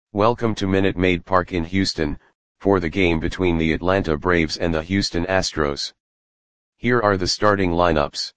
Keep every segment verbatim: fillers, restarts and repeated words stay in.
Welcome to Minute Maid Park in Houston, for the game between the Atlanta Braves and the Houston Astros. Here are the starting lineups.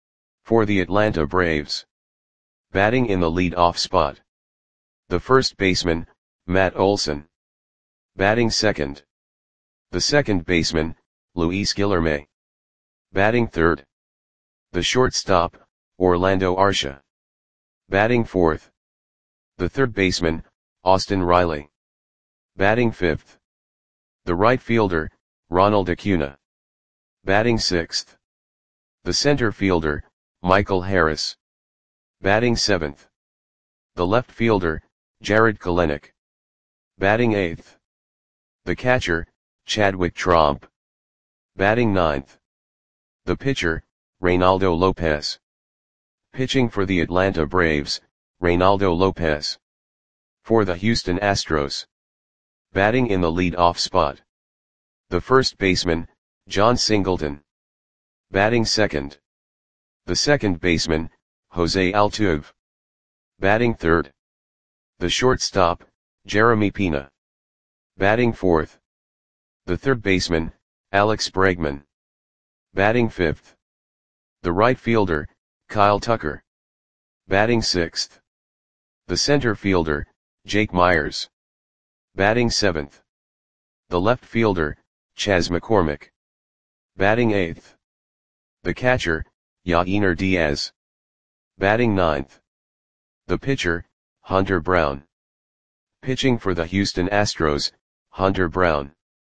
For the Atlanta Braves. Batting in the lead-off spot. The first baseman, Matt Olson. Batting second. The second baseman, Luis Guillorme. Batting third. The shortstop, Orlando Arcia. Batting fourth. The third baseman, Austin Riley. Batting fifth. The right fielder, Ronald Acuna. Batting sixth. The center fielder, Michael Harris. Batting seventh. The left fielder, Jarred Kelenic. Batting eighth. The catcher, Chadwick Tromp. Batting ninth. The pitcher, Reynaldo Lopez. Pitching for the Atlanta Braves, Reynaldo Lopez. For the Houston Astros. Batting in the lead-off spot. The first baseman, Jon Singleton. Batting second. The second baseman, Jose Altuve. Batting third. The shortstop, Jeremy Pena. Batting fourth. The third baseman, Alex Bregman. Batting fifth. The right fielder, Kyle Tucker. Batting sixth. The center fielder, Jake Meyers. Batting seventh. The left fielder, Chas McCormick. Batting eighth. The catcher, Yainer Diaz. Batting ninth. The pitcher, Hunter Brown. Pitching for the Houston Astros, Hunter Brown.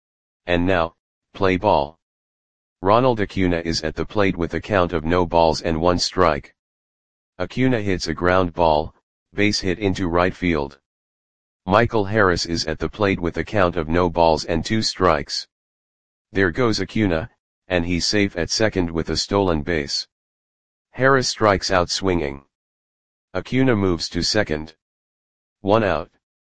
And now, play ball. Ronald Acuna is at the plate with a count of no balls and one strike. Acuna hits a ground ball, base hit into right field. Michael Harris is at the plate with a count of no balls and two strikes. There goes Acuna, and he's safe at second with a stolen base. Harris strikes out swinging. Acuna moves to second. One out.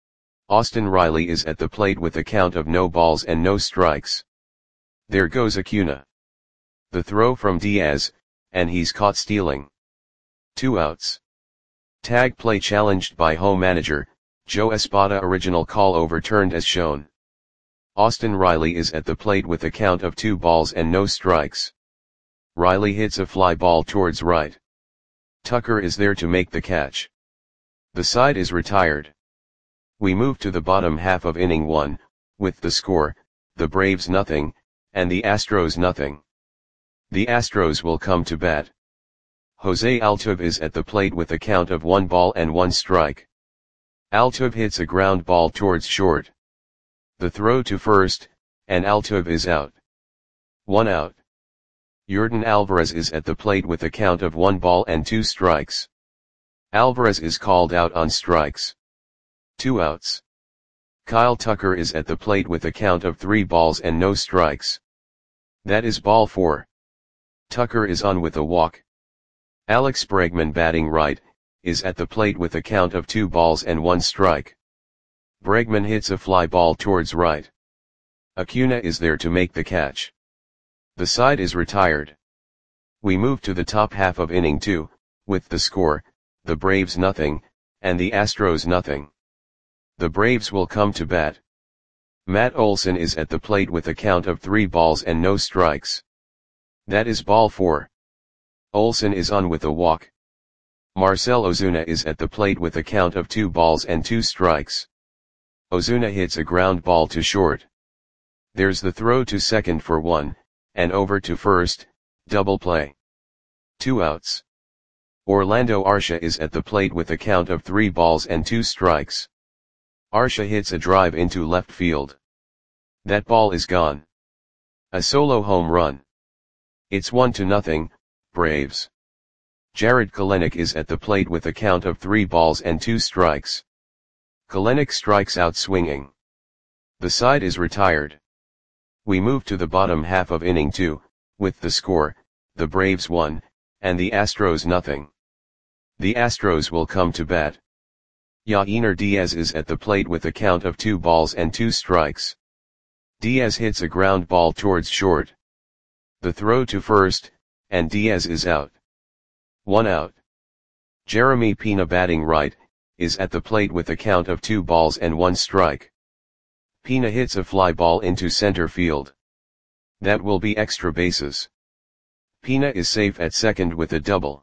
Austin Riley is at the plate with a count of no balls and no strikes. There goes Acuna. The throw from Diaz, and he's caught stealing. Two outs. Tag play challenged by home manager, Joe Espada. Original call overturned as shown. Austin Riley is at the plate with a count of two balls and no strikes. Riley hits a fly ball towards right. Tucker is there to make the catch. The side is retired. We move to the bottom half of inning one, with the score, the Braves nothing, and the Astros nothing. The Astros will come to bat. Jose Altuve is at the plate with a count of one ball and one strike. Altuve hits a ground ball towards short. The throw to first, and Altuve is out. One out. Yordan Alvarez is at the plate with a count of one ball and two strikes. Alvarez is called out on strikes. Two outs. Kyle Tucker is at the plate with a count of three balls and no strikes. That is ball four. Tucker is on with a walk. Alex Bregman, batting right, is at the plate with a count of two balls and one strike. Bregman hits a fly ball towards right. Acuna is there to make the catch. The side is retired. We move to the top half of inning two, with the score, the Braves nothing, and the Astros nothing. The Braves will come to bat. Matt Olson is at the plate with a count of three balls and no strikes. That is ball four. Olson is on with a walk. Marcell Ozuna is at the plate with a count of two balls and two strikes. Ozuna hits a ground ball to short. There's the throw to second for one, and over to first, double play. Two outs. Orlando Arcia is at the plate with a count of three balls and two strikes. Arcia hits a drive into left field. That ball is gone. A solo home run. It's one to nothing, Braves. Jarred Kelenic is at the plate with a count of three balls and two strikes. Kelenic strikes out swinging. The side is retired. We move to the bottom half of inning two, with the score, the Braves one, and the Astros nothing. The Astros will come to bat. Yainer Diaz is at the plate with a count of two balls and two strikes. Diaz hits a ground ball towards short. The throw to first, and Diaz is out. One out. Jeremy Pena, batting right, is at the plate with a count of two balls and one strike. Pina hits a fly ball into center field. That will be extra bases. Pina is safe at second with a double.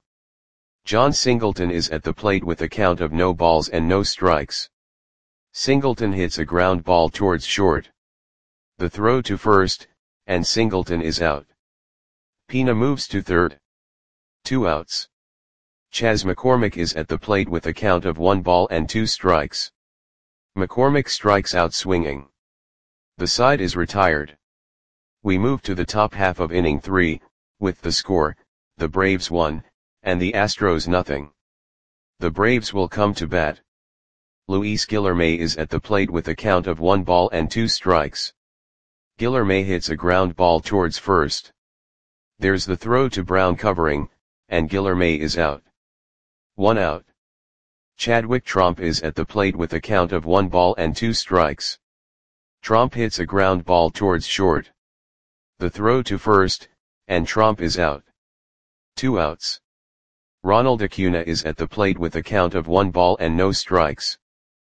John Singleton is at the plate with a count of no balls and no strikes. Singleton hits a ground ball towards short. The throw to first, and Singleton is out. Pina moves to third. Two outs. Chas McCormick is at the plate with a count of one ball and two strikes. McCormick strikes out swinging. The side is retired. We move to the top half of inning three, with the score, the Braves one, and the Astros nothing. The Braves will come to bat. Luis Guillorme is at the plate with a count of one ball and two strikes. Guillorme hits a ground ball towards first. There's the throw to Brown covering, and Guillorme is out. One out. Chadwick Tromp is at the plate with a count of one ball and two strikes. Tromp hits a ground ball towards short. The throw to first, and Tromp is out. Two outs. Ronald Acuna is at the plate with a count of one ball and no strikes.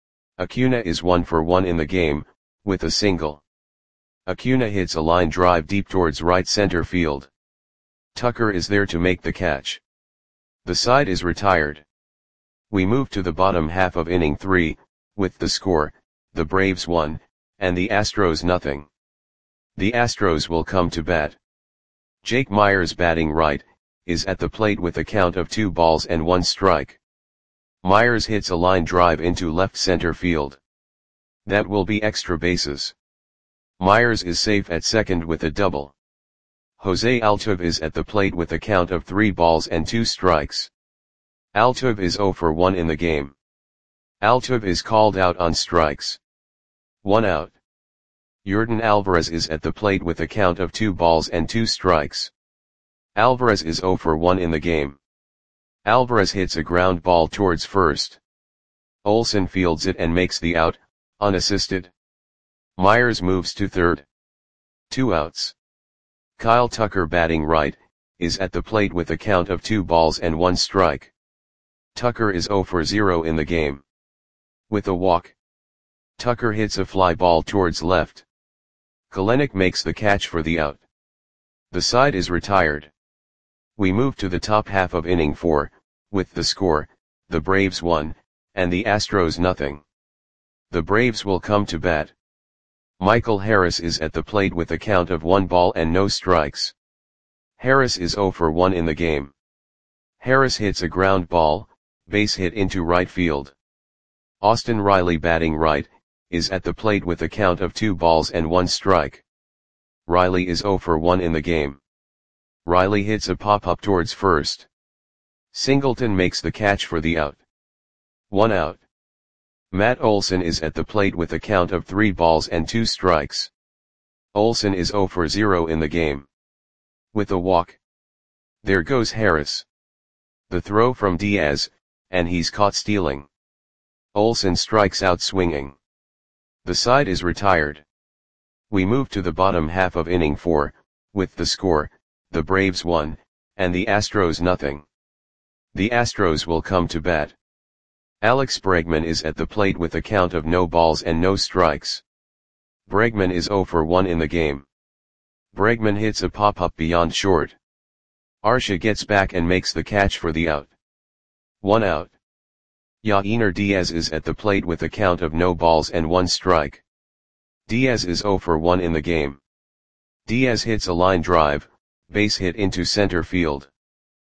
Acuna is one for one in the game, with a single. Acuna hits a line drive deep towards right center field. Tucker is there to make the catch. The side is retired. We move to the bottom half of inning three, with the score, the Braves one, and the Astros nothing. The Astros will come to bat. Jake Myers batting right, is at the plate with a count of two balls and one strike. Myers hits a line drive into left center field. That will be extra bases. Myers is safe at second with a double. Jose Altuve is at the plate with a count of three balls and two strikes. Altuve is zero for one in the game. Altuve is called out on strikes. One out. Yordan Alvarez is at the plate with a count of two balls and two strikes. Alvarez is zero for one in the game. Alvarez hits a ground ball towards first. Olsen fields it and makes the out, unassisted. Myers moves to third. Two outs. Kyle Tucker batting right, is at the plate with a count of two balls and one strike. Tucker is zero for zero in the game. With a walk. Tucker hits a fly ball towards left. Kelenic makes the catch for the out. The side is retired. We move to the top half of inning four, with the score, the Braves one, and the Astros nothing. The Braves will come to bat. Michael Harris is at the plate with a count of one ball and no strikes. Harris is zero for one in the game. Harris hits a ground ball, base hit into right field. Austin Riley batting right, is at the plate with a count of two balls and one strike. Riley is zero for one in the game. Riley hits a pop-up towards first. Singleton makes the catch for the out. One out. Matt Olson is at the plate with a count of three balls and two strikes. Olson is zero for zero in the game. With a walk. There goes Harris. The throw from Diaz, and he's caught stealing. Olson strikes out swinging. The side is retired. We move to the bottom half of inning four, with the score, the Braves one, and the Astros nothing. The Astros will come to bat. Alex Bregman is at the plate with a count of no balls and no strikes. Bregman is zero for one in the game. Bregman hits a pop-up beyond short. Arcia gets back and makes the catch for the out. One out. Yainer Diaz is at the plate with a count of no balls and one strike. Diaz is zero for one in the game. Diaz hits a line drive, base hit into center field.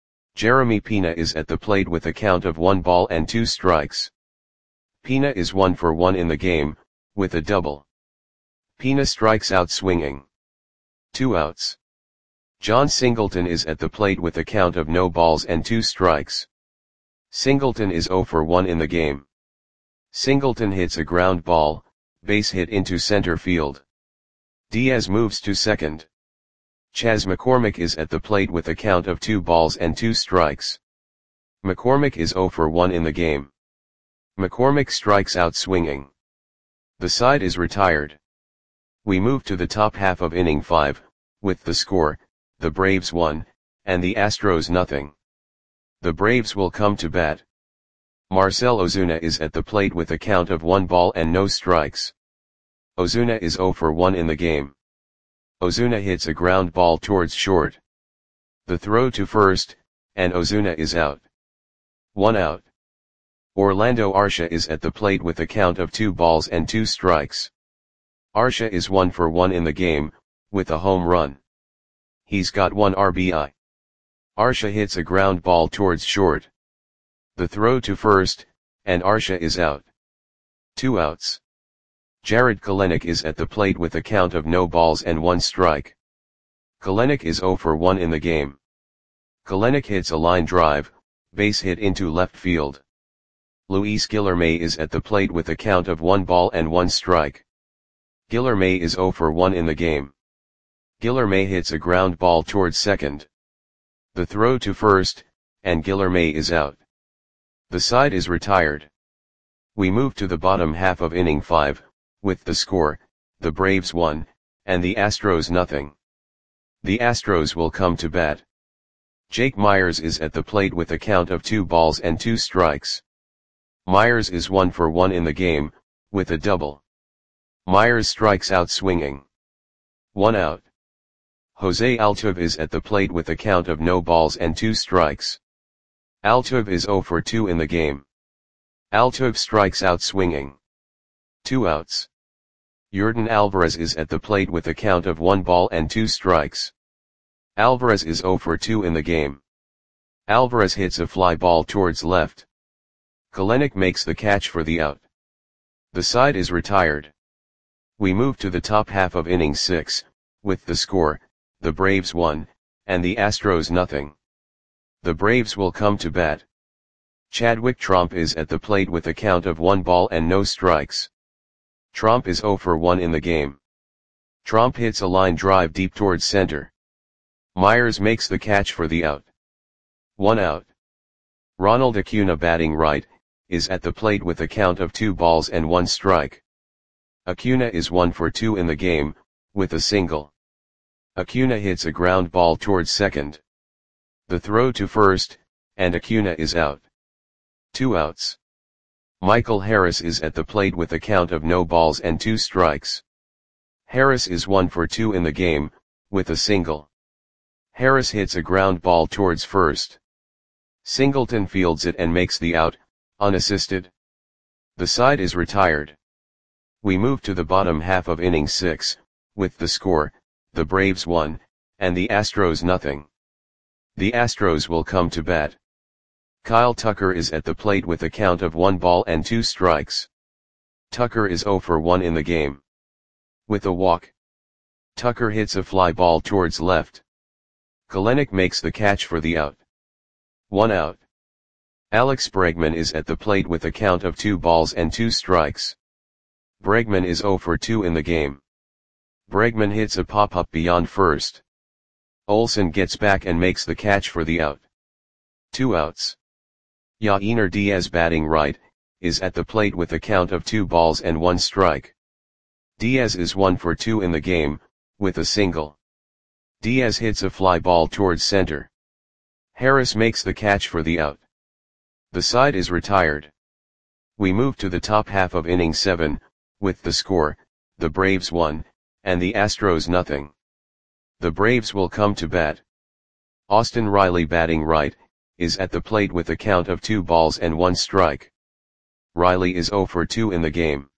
Jeremy Pina is at the plate with a count of one ball and two strikes. Pina is one for one in the game, with a double. Pina strikes out swinging. Two outs. John Singleton is at the plate with a count of no balls and two strikes. Singleton is zero for one in the game. Singleton hits a ground ball, base hit into center field. Diaz moves to second. Chas McCormick is at the plate with a count of two balls and two strikes. McCormick is zero for one in the game. McCormick strikes out swinging. The side is retired. We move to the top half of inning five, with the score, the Braves one, and the Astros nothing. The Braves will come to bat. Marcell Ozuna is at the plate with a count of one ball and no strikes. Ozuna is zero for one in the game. Ozuna hits a ground ball towards short. The throw to first, and Ozuna is out. One out. Orlando Arcia is at the plate with a count of two balls and two strikes. Arcia is one for one in the game, with a home run. He's got one R B I. Arcia hits a ground ball towards short. The throw to first, and Arcia is out. Two outs. Jarred Kelenic is at the plate with a count of no balls and one strike. Kelenic is zero for one in the game. Kelenic hits a line drive, base hit into left field. Luis Guillorme is at the plate with a count of one ball and one strike. Guillorme is zero for one in the game. Guillorme hits a ground ball towards second. The throw to first, and Guillorme is out. The side is retired. We move to the bottom half of inning five, with the score, the Braves one, and the Astros nothing. The Astros will come to bat. Jake Meyers is at the plate with a count of two balls and two strikes. Meyers is one for one in the game, with a double. Meyers strikes out swinging. One out. Jose Altuve is at the plate with a count of no balls and two strikes. Altuve is zero for two in the game. Altuve strikes out swinging. Two outs. Yordan Alvarez is at the plate with a count of one ball and two strikes. Alvarez is zero for two in the game. Alvarez hits a fly ball towards left. Kelenic makes the catch for the out. The side is retired. We move to the top half of inning six, with the score, the Braves one, and the Astros nothing. The Braves will come to bat. Chadwick Tromp is at the plate with a count of one ball and no strikes. Tromp is zero for one in the game. Tromp hits a line drive deep towards center. Meyers makes the catch for the out. One out. Ronald Acuna, batting right, is at the plate with a count of two balls and one strike. Acuna is one for two in the game, with a single. Acuna hits a ground ball towards second. The throw to first, and Acuna is out. Two outs. Michael Harris is at the plate with a count of no balls and two strikes. Harris is one for two in the game, with a single. Harris hits a ground ball towards first. Singleton fields it and makes the out, unassisted. The side is retired. We move to the bottom half of inning six, with the score, the Braves one, and the Astros nothing. The Astros will come to bat. Kyle Tucker is at the plate with a count of one ball and two strikes. Tucker is zero for one in the game. With a walk. Tucker hits a fly ball towards left. Kelenic makes the catch for the out. One out. Alex Bregman is at the plate with a count of two balls and two strikes. Bregman is zero for two in the game. Bregman hits a pop-up beyond first. Olson gets back and makes the catch for the out. Two outs. Yainer Diaz, batting right, is at the plate with a count of two balls and one strike. Diaz is one for two in the game, with a single. Diaz hits a fly ball towards center. Harris makes the catch for the out. The side is retired. We move to the top half of inning seven, with the score, the Braves one, and the Astros nothing. The Braves will come to bat. Austin Riley, batting right, is at the plate with a count of two balls and one strike. Riley is zero for two in the game.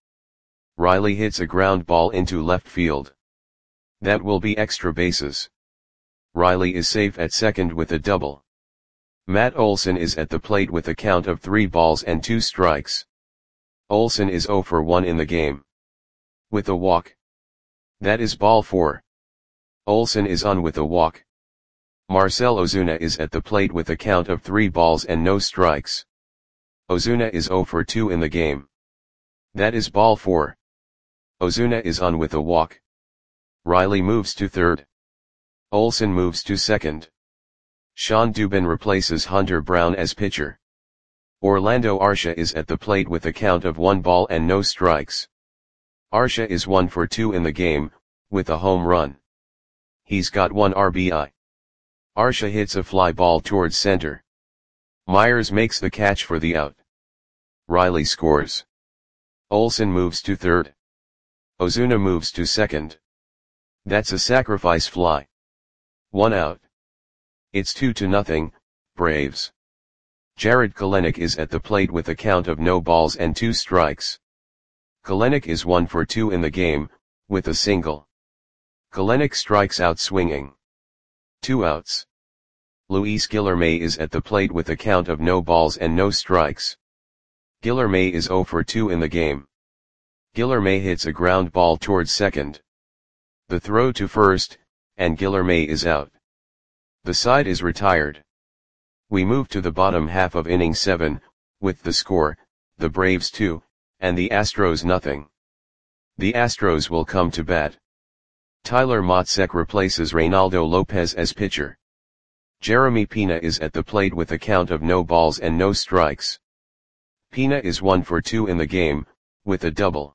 Riley hits a ground ball into left field. That will be extra bases. Riley is safe at second with a double. Matt Olson is at the plate with a count of three balls and two strikes. Olson is zero for one in the game. With a walk. That is ball four. Olson is on with a walk. Marcell Ozuna is at the plate with a count of three balls and no strikes. Ozuna is zero for two in the game. That is ball four. Ozuna is on with a walk. Riley moves to third. Olson moves to second. Sean Dubin replaces Hunter Brown as pitcher. Orlando Arcia is at the plate with a count of one ball and no strikes. Arcia is one for two in the game, with a home run. He's got one R B I. Arcia hits a fly ball towards center. Meyers makes the catch for the out. Riley scores. Olsen moves to third. Ozuna moves to second. That's a sacrifice fly. One out. It's two to nothing, Braves. Jarred Kelenic is at the plate with a count of no balls and two strikes. Kelenic is one for two in the game, with a single. Kelenic strikes out swinging. Two outs. Luis Guillorme is at the plate with a count of no balls and no strikes. Guillorme is zero for two in the game. Guillorme hits a ground ball towards second. The throw to first, and Guillorme is out. The side is retired. We move to the bottom half of inning seven, with the score, the Braves two, and the Astros nothing. The Astros will come to bat. Tyler Matzek replaces Reynaldo Lopez as pitcher. Jeremy Pena is at the plate with a count of no balls and no strikes. Pena is one for two in the game, with a double.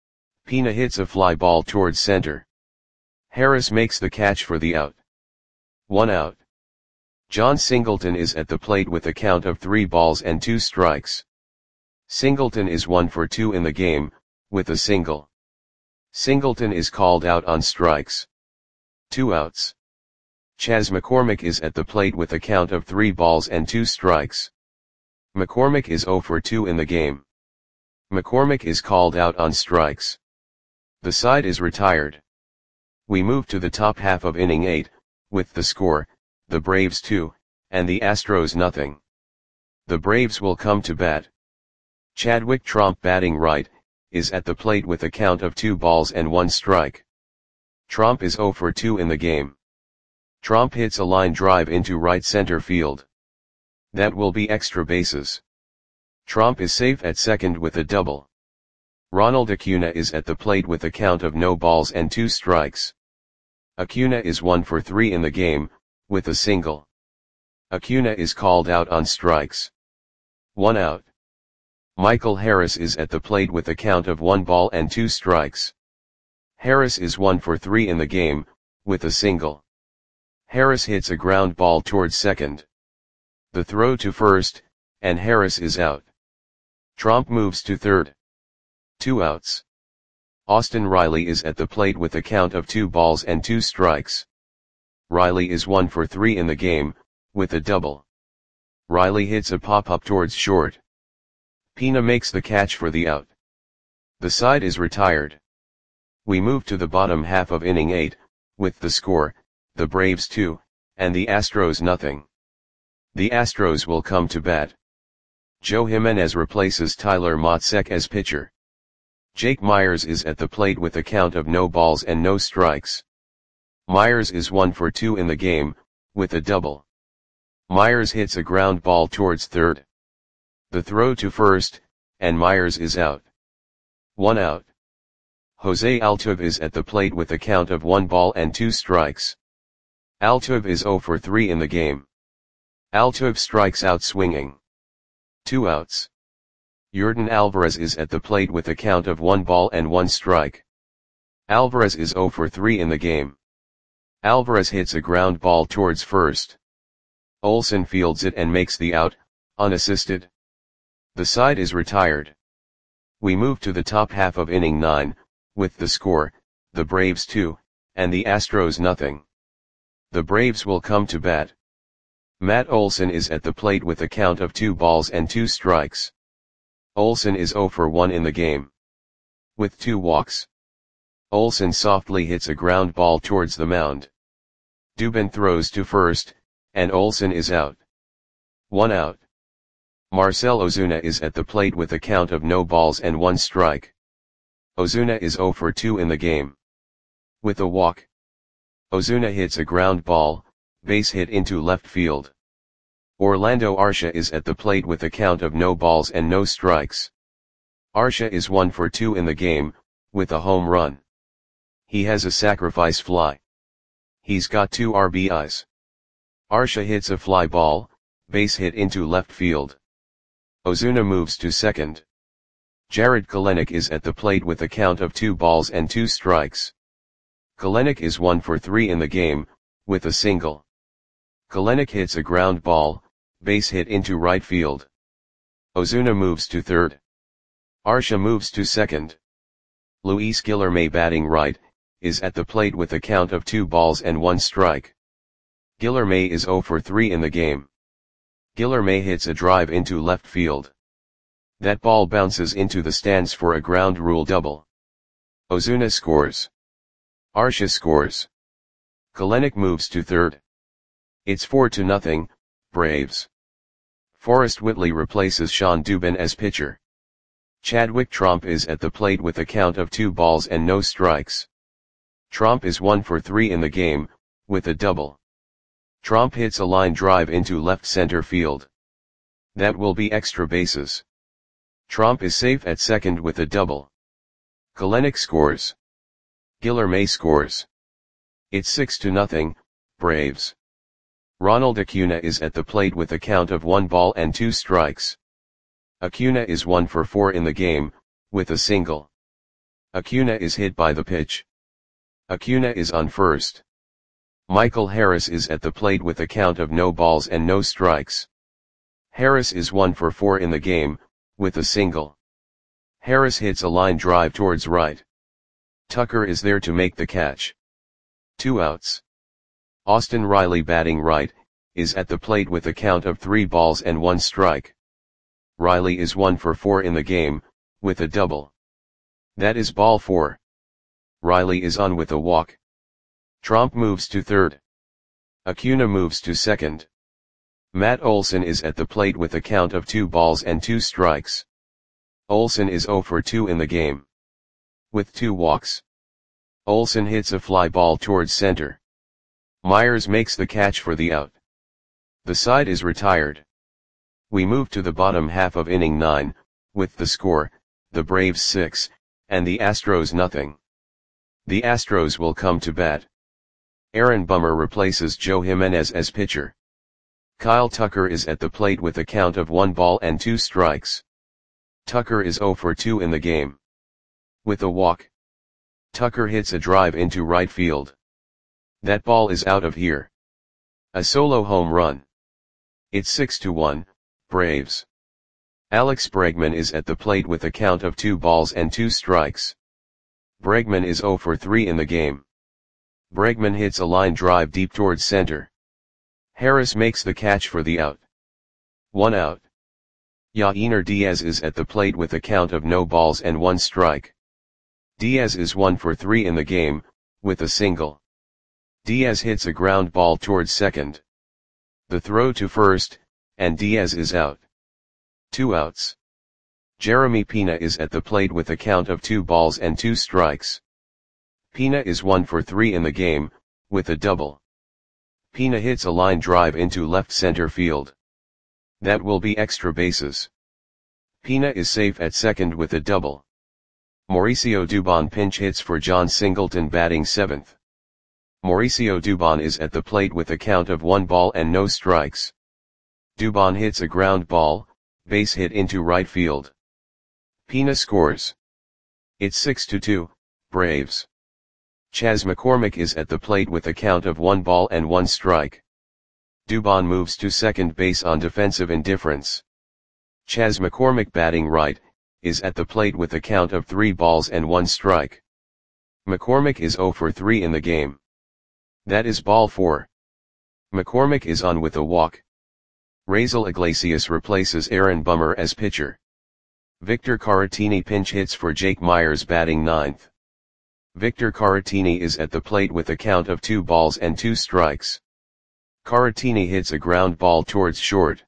Pena hits a fly ball towards center. Harris makes the catch for the out. One out. John Singleton is at the plate with a count of three balls and two strikes. Singleton is one for two in the game, with a single. Singleton is called out on strikes. Two outs. Chas McCormick is at the plate with a count of three balls and two strikes. McCormick is zero for two in the game. McCormick is called out on strikes. The side is retired. We move to the top half of inning eight, with the score, the Braves two, and the Astros nothing. The Braves will come to bat. Chadwick Tromp, batting right, is at the plate with a count of two balls and one strike. Tromp is zero for two in the game. Tromp hits a line drive into right center field. That will be extra bases. Tromp is safe at second with a double. Ronald Acuna is at the plate with a count of no balls and two strikes. Acuna is one for three in the game, with a single. Acuna is called out on strikes. One out. Michael Harris is at the plate with a count of one ball and two strikes. Harris is one for three in the game, with a single. Harris hits a ground ball towards second. The throw to first, and Harris is out. Tromp moves to third. Two outs. Austin Riley is at the plate with a count of two balls and two strikes. Riley is one for three in the game, with a double. Riley hits a pop-up towards short. Pena makes the catch for the out. The side is retired. We move to the bottom half of inning eight, with the score, the Braves two, and the Astros nothing. The Astros will come to bat. Joe Jimenez replaces Tyler Matzek as pitcher. Jake Myers is at the plate with a count of no balls and no strikes. Myers is one for two in the game, with a double. Myers hits a ground ball towards third. The throw to first, and Myers is out. One out. Jose Altuve is at the plate with a count of one ball and two strikes. Altuve is zero for three in the game. Altuve strikes out swinging. Two outs. Yordan Alvarez is at the plate with a count of one ball and one strike. Alvarez is zero for three in the game. Alvarez hits a ground ball towards first. Olsen fields it and makes the out, unassisted. The side is retired. We move to the top half of inning nine, with the score, the Braves two, and the Astros nothing. The Braves will come to bat. Matt Olson is at the plate with a count of two balls and two strikes. Olson is zero for one in the game. With two walks. Olson softly hits a ground ball towards the mound. Dubin throws to first, and Olson is out. One out. Marcell Ozuna is at the plate with a count of no balls and one strike. Ozuna is zero for two in the game. With a walk. Ozuna hits a ground ball, base hit into left field. Orlando Arcia is at the plate with a count of no balls and no strikes. Arcia is one for two in the game, with a home run. He has a sacrifice fly. He's got two R B Is. Arcia hits a fly ball, base hit into left field. Ozuna moves to second. Jarred Kelenic is at the plate with a count of two balls and two strikes. Kelenic is one for three in the game, with a single. Kelenic hits a ground ball, base hit into right field. Ozuna moves to third. Arcia moves to second. Luis Guilherme, batting right, is at the plate with a count of two balls and one strike. Guilherme is zero for three in the game. Guilherme hits a drive into left field. That ball bounces into the stands for a ground rule double. Ozuna scores. Arcia scores. Kelenic moves to third. It's four to nothing, Braves. Forrest Whitley replaces Sean Dubin as pitcher. Chadwick Tromp is at the plate with a count of two balls and no strikes. Tromp is one for three in the game, with a double. Tromp hits a line drive into left center field. That will be extra bases. Tromp is safe at second with a double. Kelenic scores. Guilherme scores. It's six to nothing, Braves. Ronald Acuna is at the plate with a count of one ball and two strikes. Acuna is one for four in the game, with a single. Acuna is hit by the pitch. Acuna is on first. Michael Harris is at the plate with a count of no balls and no strikes. Harris is one for four in the game, with a single. Harris hits a line drive towards right. Tucker is there to make the catch. Two outs. Austin Riley, batting right, is at the plate with a count of three balls and one strike. Riley is one for four in the game, with a double. That is ball four. Riley is on with a walk. Tromp moves to third. Acuna moves to second. Matt Olson is at the plate with a count of two balls and two strikes. Olson is zero for two in the game. With two walks. Olson hits a fly ball towards center. Myers makes the catch for the out. The side is retired. We move to the bottom half of inning nine, with the score, the Braves six, and the Astros nothing. The Astros will come to bat. Aaron Bummer replaces Joe Jimenez as pitcher. Kyle Tucker is at the plate with a count of one ball and two strikes. Tucker is zero for two in the game. With a walk. Tucker hits a drive into right field. That ball is out of here. A solo home run. It's six to one, Braves. Alex Bregman is at the plate with a count of two balls and two strikes. Bregman is zero for three in the game. Bregman hits a line drive deep towards center. Harris makes the catch for the out. One out. Yainer Diaz is at the plate with a count of no balls and one strike. Diaz is one for three in the game, with a single. Diaz hits a ground ball towards second. The throw to first, and Diaz is out. Two outs. Jeremy Pena is at the plate with a count of two balls and two strikes. Pena is one for three in the game, with a double. Pena hits a line drive into left center field. That will be extra bases. Pena is safe at second with a double. Mauricio Dubon pinch hits for John Singleton, batting seventh. Mauricio Dubon is at the plate with a count of one ball and no strikes. Dubon hits a ground ball, base hit into right field. Pena scores. It's six to two, Braves. Chas McCormick is at the plate with a count of one ball and one strike. Dubon moves to second base on defensive indifference. Chas McCormick, batting right, is at the plate with a count of three balls and one strike. McCormick is zero for three in the game. That is ball four. McCormick is on with a walk. Raisel Iglesias replaces Aaron Bummer as pitcher. Victor Caratini pinch hits for Jake Myers, batting ninth. Victor Caratini is at the plate with a count of two balls and two strikes. Caratini hits a ground ball towards short.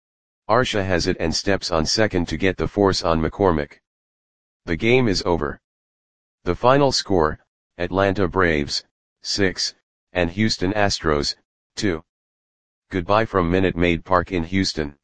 Arcia has it and steps on second to get the force on McCormick. The game is over. The final score, Atlanta Braves, six, and Houston Astros, two. Goodbye from Minute Maid Park in Houston.